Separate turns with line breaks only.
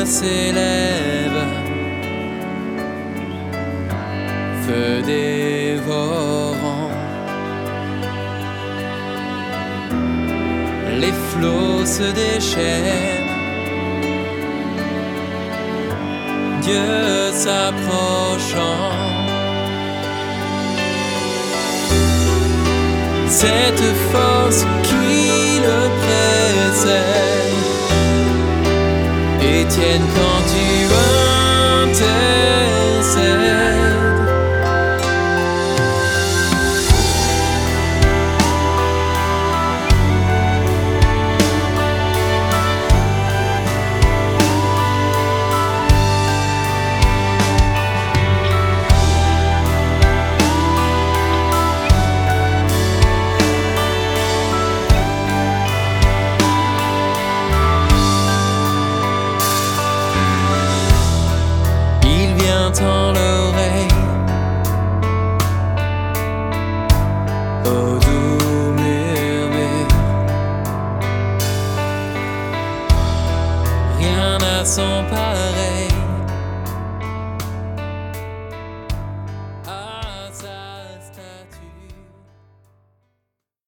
s'élève, feu dévorant. Les flots se déchaînent, Dieu s'approchant. Cette force qui le précède, Étienne, quand tu intercèdes. Dans l'oreille, au doux murmure, rien n'a son pareil.